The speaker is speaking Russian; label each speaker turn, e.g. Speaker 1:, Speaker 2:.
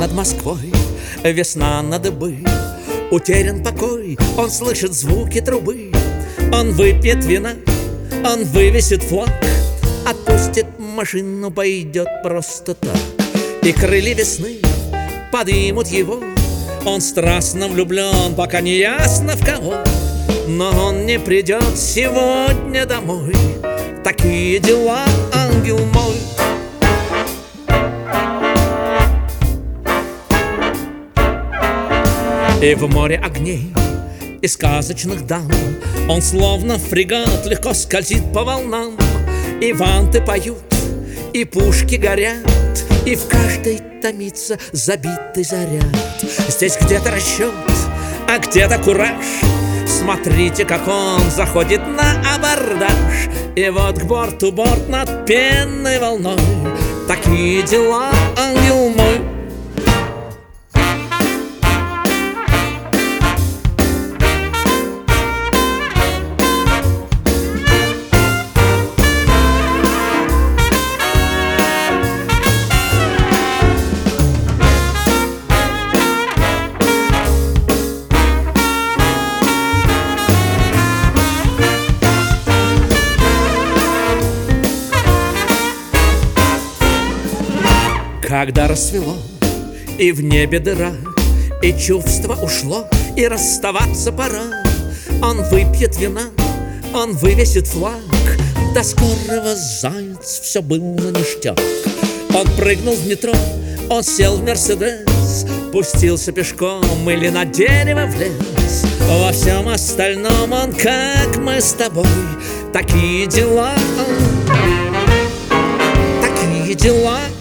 Speaker 1: над Москвой, весна на дыбы. Утерян покой, он слышит звуки трубы. Он выпьет вина, он вывесит флаг, отпустит машину, пойдет просто так. И крылья весны подымут его. Он страстно влюблен, пока не ясно в кого. Но он не придет сегодня домой. Такие дела, ангел мой. И в море огней и сказочных дам он словно фрегат легко скользит по волнам. И ванты поют, и пушки горят, и в каждой томится забитый заряд. Здесь где-то расчет, а где-то кураж. Смотрите, как он заходит на абордаж. И вот к борту борт над пенной волной. Такие дела, ангел мой. Когда рассвело, и в небе дыра, и чувство ушло, и расставаться пора. Он выпьет вина, он вывесит флаг. До скорого, заяц, все было ништяк. Он прыгнул в метро, он сел в Мерседес, пустился пешком или на дерево влез. Во всем остальном он, как мы с тобой. Такие дела, такие дела.